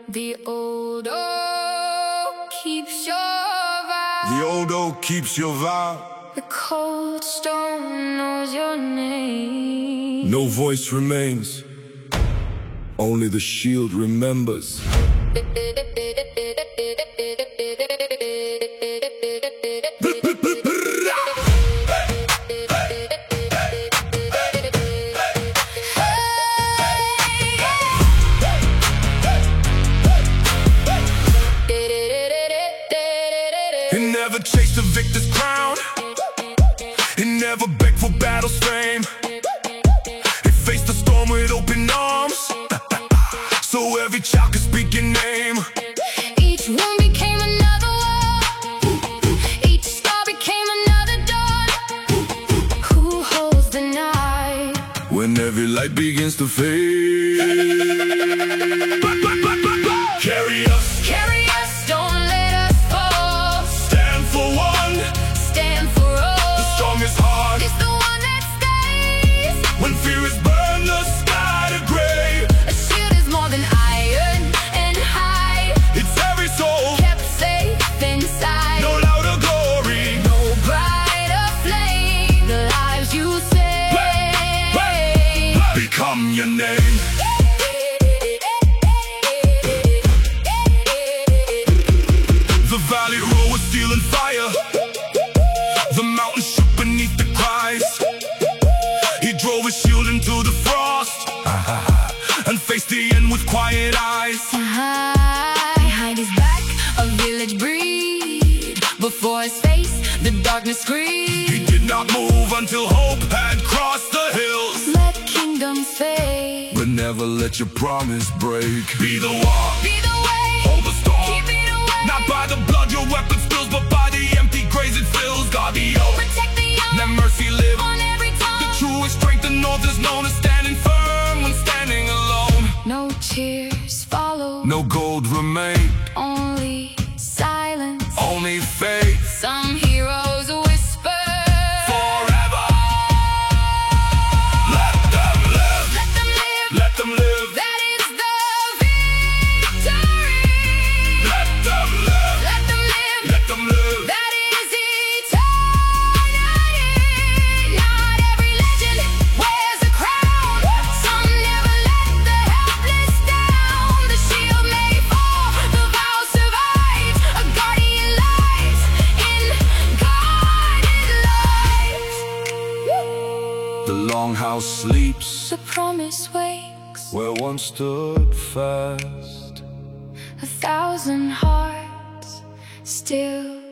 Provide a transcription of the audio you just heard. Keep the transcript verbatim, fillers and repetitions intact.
The old oak keeps your vibe. The old oak keeps your vibe. The cold stone knows your name. No voice remains, only the shield remembers. He never chased a victor's crown. He never begged for battle's fame. He faced the storm with open arms, so every child could speak your name. Each wound became another wall. Each star became another dawn. Who holds the night when every light begins to fade? Carry us, carry us, don't let us fall. Stand for one, stand for all. The strongest heart is the one that stays when fear has burned the sky to gray. A shield is more than iron and high. It's every soul kept safe inside. No louder glory, no brighter flame. The lives you save become your name. The valley roared with steel and fire. The mountain shook beneath the cries. He drove his shield into the frost and faced the end with quiet eyes. Behind his back, a village breed. Before his face, the darkness screamed. He did not move until hope had crossed the hills. Let kingdoms fade, but never let your promise break. Be the wall, be the way, hold the storm. Keep it away. Not by the blood your weapon spills, but by the empty graves it fills. God the oath, protect the young, let mercy live on every tongue. The truest strength the north is known as standing firm when standing alone. No tears follow, no gold remain, only silence, only faith. Some heroes whisper forever. Let them live, let them live, let them live. That is the victory. Let them live, let them live, let them live. That is eternity. Not every legend wears a crown. Some never let the helpless down. The shield may fall, the vow survives. A guardian lies in guarded lives. The longhouse sleeps, The promise wakes, where one stood fast. a thousand hearts still